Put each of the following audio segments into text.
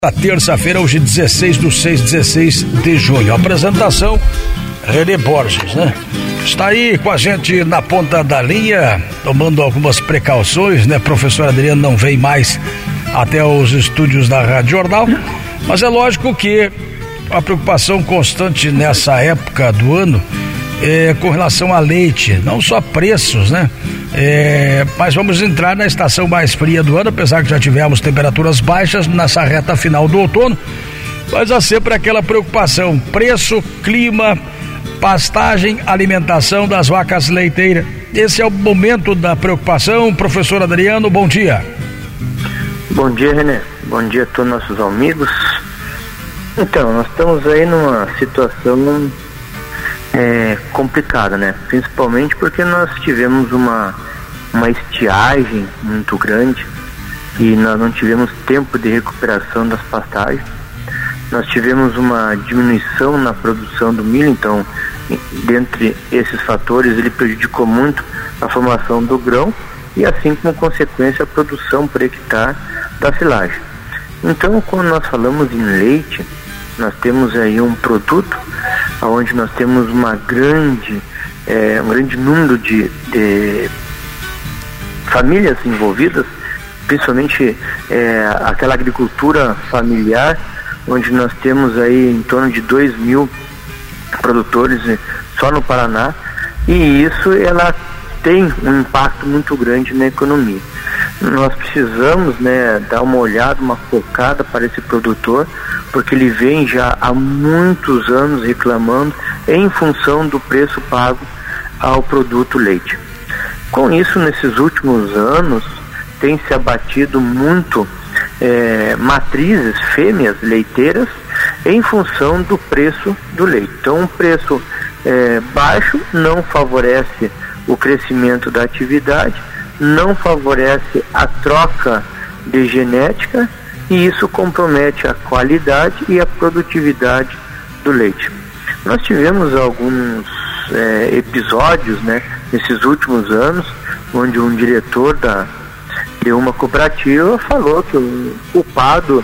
Na terça-feira, hoje 16 de junho. Apresentação, René Borges, né? Está aí com a gente na ponta da linha, tomando algumas precauções, né? Professor Adriano não vem mais até os estúdios da Rádio Jornal, mas é lógico que a preocupação constante nessa época do ano é com relação a leite, não só preços, né? Mas vamos entrar na estação mais fria do ano, apesar que já tivemos temperaturas baixas nessa reta final do outono, mas há sempre aquela preocupação: preço, clima, pastagem, alimentação das vacas leiteiras. Esse é o momento da preocupação. Professor Adriano, bom dia. Bom dia, René. Bom dia a todos nossos amigos. Então, nós estamos aí numa situação complicada, né? Principalmente porque nós tivemos uma estiagem muito grande e nós não tivemos tempo de recuperação das pastagens. Nós tivemos uma diminuição na produção do milho, então, dentre esses fatores, ele prejudicou muito a formação do grão e, assim como consequência, a produção por hectare da silagem. Então, quando nós falamos em leite, nós temos aí um produto onde nós temos um grande número de famílias envolvidas, principalmente aquela agricultura familiar, onde nós temos aí em torno de 2.000 produtores só no Paraná, e isso ela tem um impacto muito grande na economia. Nós precisamos, né, dar uma olhada, uma focada para esse produtor, porque ele vem já há muitos anos reclamando em função do preço pago ao produto leite. Com isso, nesses últimos anos, tem se abatido muito matrizes, fêmeas leiteiras, em função do preço do leite. Então, um preço baixo não favorece o crescimento da atividade, não favorece a troca de genética, e isso compromete a qualidade e a produtividade do leite. Nós tivemos alguns episódios, né, nesses últimos anos, onde um diretor de uma cooperativa falou que o culpado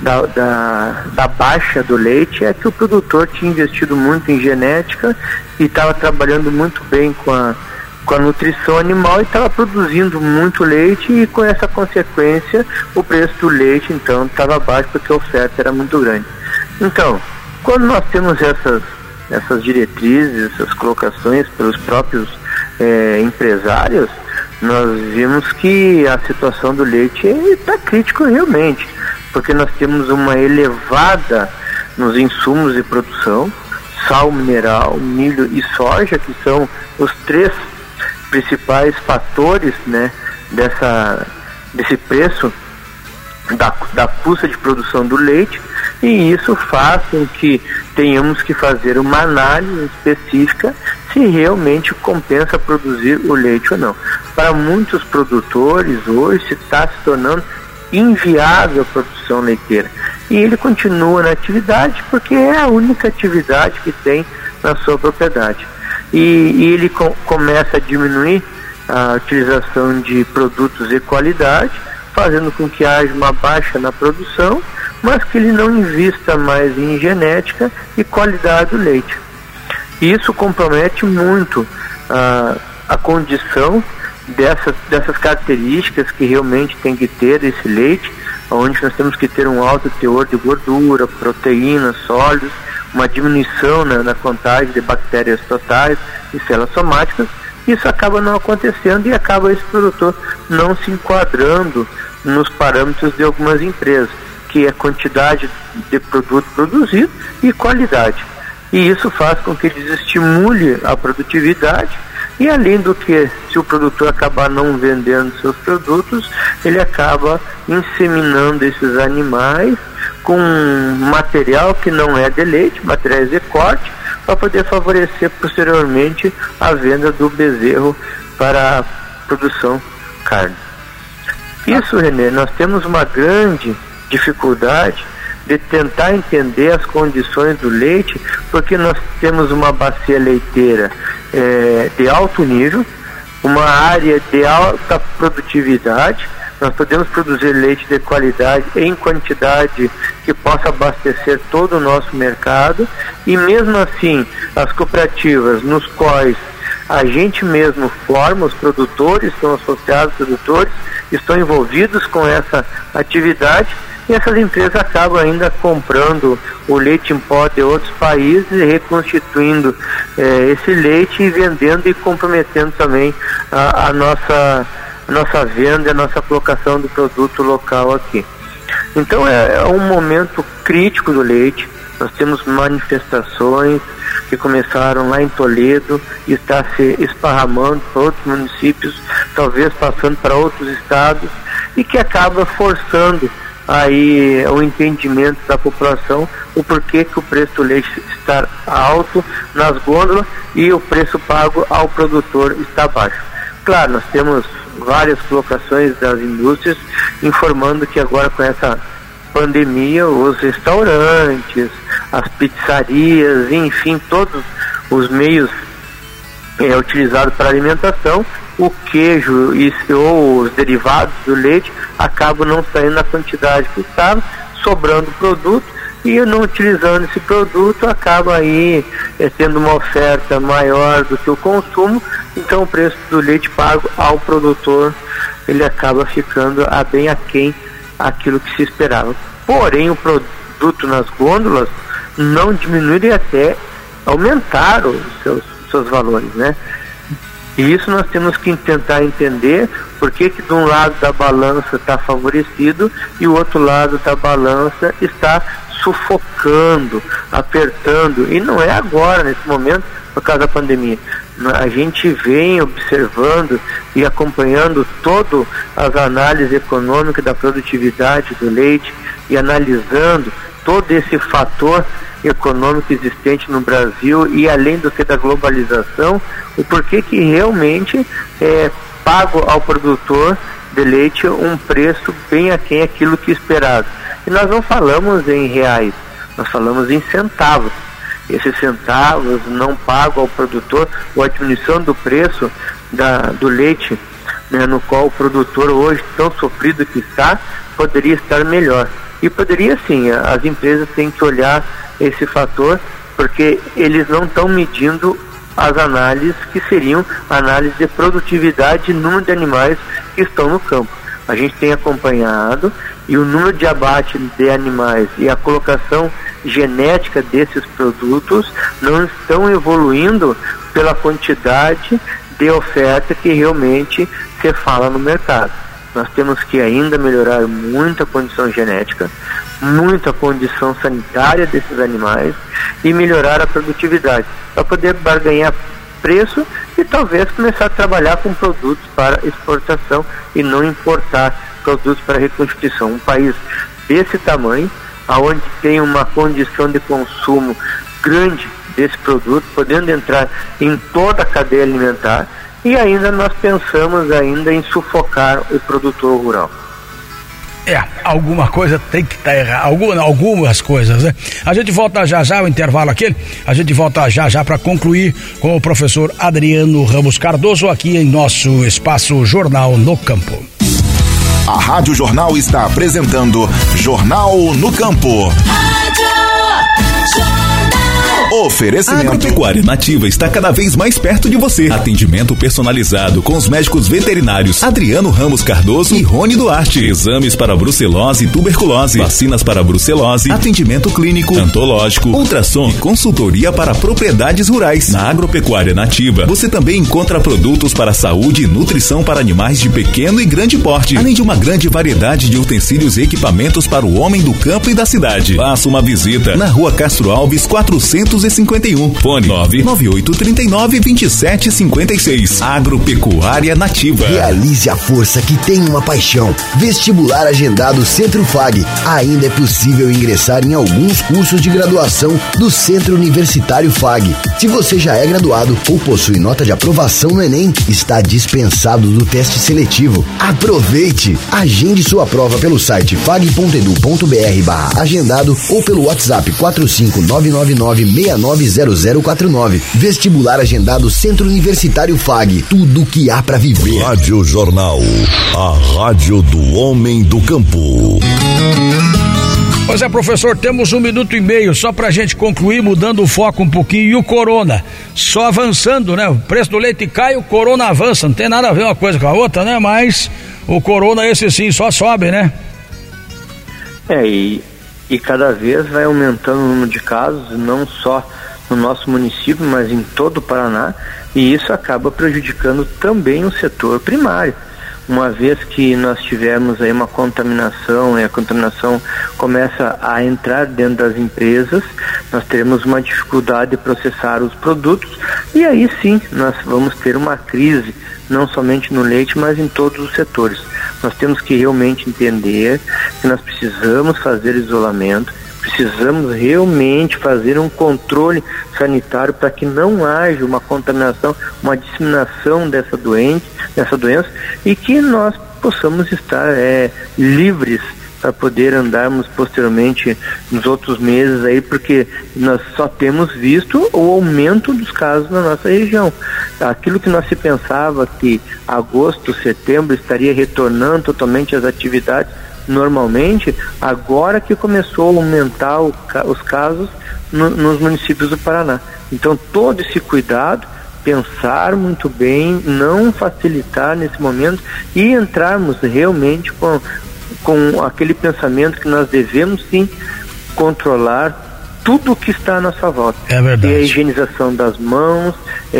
da baixa do leite é que o produtor tinha investido muito em genética e estava trabalhando muito bem com a nutrição animal e estava produzindo muito leite, e com essa consequência o preço do leite então estava baixo porque a oferta era muito grande. Então, quando nós temos essas diretrizes, essas colocações pelos próprios empresários, nós vimos que a situação do leite está crítica realmente, porque nós temos uma elevada nos insumos de produção, sal mineral, milho e soja, que são os três principais fatores, né, desse preço da custa de produção do leite, e isso faz com que tenhamos que fazer uma análise específica se realmente compensa produzir o leite ou não. Para muitos produtores hoje está se tornando inviável a produção leiteira, e ele continua na atividade porque é a única atividade que tem na sua propriedade. E ele começa a diminuir a utilização de produtos de qualidade, fazendo com que haja uma baixa na produção, mas que ele não invista mais em genética e qualidade do leite. Isso compromete muito a condição dessas características que realmente tem que ter esse leite, onde nós temos que ter um alto teor de gordura, proteínas, sólidos, uma diminuição na contagem de bactérias totais e células somáticas. Isso acaba não acontecendo e acaba esse produtor não se enquadrando nos parâmetros de algumas empresas, que é quantidade de produto produzido e qualidade. E isso faz com que desestimule a produtividade, e além do que, se o produtor acabar não vendendo seus produtos, ele acaba inseminando esses animais com material que não é de leite, materiais de corte, para poder favorecer posteriormente a venda do bezerro para a produção carne. Isso, René, nós temos uma grande dificuldade de tentar entender as condições do leite, porque nós temos uma bacia leiteira de alto nível, uma área de alta produtividade. Nós podemos produzir leite de qualidade em quantidade que possa abastecer todo o nosso mercado, e mesmo assim as cooperativas nos quais a gente mesmo forma os produtores, são associados produtores, estão envolvidos com essa atividade, e essas empresas acabam ainda comprando o leite em pó de outros países e reconstituindo esse leite e vendendo e comprometendo também a nossa venda, a nossa colocação do produto local aqui. Então é um momento crítico do leite. Nós temos manifestações que começaram lá em Toledo e está se esparramando para outros municípios, talvez passando para outros estados, e que acaba forçando aí o entendimento da população, o porquê que o preço do leite está alto nas gôndolas e o preço pago ao produtor está baixo. Claro, nós temos várias colocações das indústrias informando que agora com essa pandemia os restaurantes, as pizzarias, enfim, todos os meios utilizados para alimentação, o queijo ou os derivados do leite acabam não saindo na quantidade que estava, sobrando produto, e não utilizando esse produto acaba aí tendo uma oferta maior do que o consumo, então o preço do leite pago ao produtor ele acaba ficando bem aquém aquilo que se esperava. Porém o produto nas gôndolas não diminui e até aumentaram os seus valores, né? E isso nós temos que tentar entender por que de um lado da balança está favorecido e o outro lado da balança está sufocando, apertando, e não é agora, nesse momento, por causa da pandemia. A gente vem observando e acompanhando todas as análises econômicas da produtividade do leite e analisando todo esse fator econômico existente no Brasil e além do que da globalização, o porquê que realmente é pago ao produtor de leite um preço bem aquém aquilo que esperado. E nós não falamos em reais, nós falamos em centavos. Esses centavos não pagam ao produtor, ou a diminuição do preço do leite, né, no qual o produtor hoje, tão sofrido que está, poderia estar melhor. E poderia sim, as empresas têm que olhar esse fator, porque eles não estão medindo as análises que seriam análises de produtividade e número de animais que estão no campo. A gente tem acompanhado e o número de abate de animais e a colocação genética desses produtos não estão evoluindo pela quantidade de oferta que realmente se fala no mercado. Nós temos que ainda melhorar muito a condição genética, muito a condição sanitária desses animais e melhorar a produtividade, para poder barganhar preço e talvez começar a trabalhar com produtos para exportação e não importar produtos para reconstituição. Um país desse tamanho, onde tem uma condição de consumo grande desse produto, podendo entrar em toda a cadeia alimentar, e ainda nós pensamos ainda em sufocar o produtor rural. Alguma coisa tem que estar errada, algumas coisas, né? A gente volta já o intervalo aqui, a gente volta já para concluir com o professor Adriano Ramos Cardoso aqui em nosso espaço Jornal no Campo. A Rádio Jornal está apresentando Jornal no Campo. Oferecimento. A Agropecuária Nativa está cada vez mais perto de você. Atendimento personalizado com os médicos veterinários Adriano Ramos Cardoso e Rony Duarte. Exames para brucelose e tuberculose. Vacinas para brucelose. Atendimento clínico, antológico, ultrassom e consultoria para propriedades rurais. Na Agropecuária Nativa, você também encontra produtos para saúde e nutrição para animais de pequeno e grande porte, além de uma grande variedade de utensílios e equipamentos para o homem do campo e da cidade. Faça uma visita na Rua Castro Alves 451. Fone 99839-2756. Agropecuária Nativa. Realize a força que tem uma paixão. Vestibular agendado Centro FAG. Ainda é possível ingressar em alguns cursos de graduação do Centro Universitário FAG. Se você já é graduado ou possui nota de aprovação no Enem, está dispensado do teste seletivo. Aproveite! Agende sua prova pelo site fag.edu.br/agendado ou pelo WhatsApp 45999690049. Vestibular agendado Centro Universitário FAG. Tudo que há para viver. Rádio Jornal, a rádio do homem do campo. Pois é, professor, temos 1 minuto e meio só pra gente concluir, mudando o foco um pouquinho. E o corona, só avançando, né? O preço do leite cai, o corona avança. Não tem nada a ver uma coisa com a outra, né? Mas o corona, esse sim, só sobe, né? E cada vez vai aumentando o número de casos, não só no nosso município, mas em todo o Paraná. E isso acaba prejudicando também o setor primário. Uma vez que nós tivermos aí uma contaminação e a contaminação começa a entrar dentro das empresas, nós teremos uma dificuldade de processar os produtos e aí sim nós vamos ter uma crise, não somente no leite, mas em todos os setores. Nós temos que realmente entender que nós precisamos fazer isolamento, precisamos realmente fazer um controle sanitário para que não haja uma contaminação, uma disseminação dessa doença e que nós possamos estar livres para poder andarmos posteriormente nos outros meses aí, porque nós só temos visto o aumento dos casos na nossa região. Aquilo que nós se pensava que agosto, setembro estaria retornando totalmente às atividades normalmente, agora que começou a aumentar os casos nos municípios do Paraná. Então todo esse cuidado, pensar muito bem, não facilitar nesse momento e entrarmos realmente com aquele pensamento que nós devemos sim controlar tudo o que está à nossa volta. É verdade. E a higienização das mãos,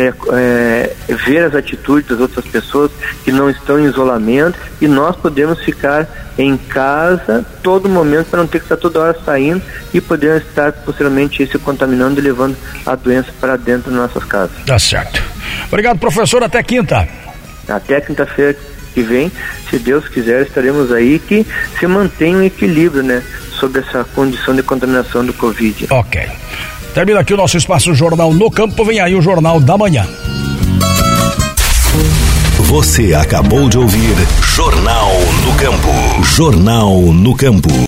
ver as atitudes das outras pessoas que não estão em isolamento, e nós podemos ficar em casa todo momento para não ter que estar toda hora saindo e poder estar posteriormente se contaminando e levando a doença para dentro das nossas casas. Tá certo. Obrigado, professor, até quinta. Até quinta-feira que vem, se Deus quiser, estaremos aí, que se mantenha um equilíbrio, né, sobre essa condição de contaminação do Covid. Ok. Termina aqui o nosso espaço Jornal no Campo, vem aí o Jornal da Manhã. Você acabou de ouvir Jornal no Campo. Jornal no Campo.